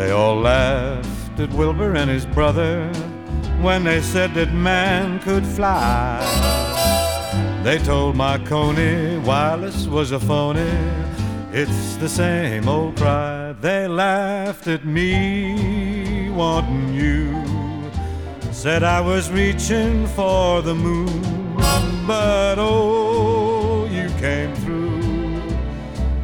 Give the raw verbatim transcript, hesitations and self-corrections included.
They all laughed at Wilbur and his brother when they said that man could fly. They told Marconi wireless was a phony. It's the same old cry. They laughed at me wanting you. Said I was reaching for the moon, but oh, you came through.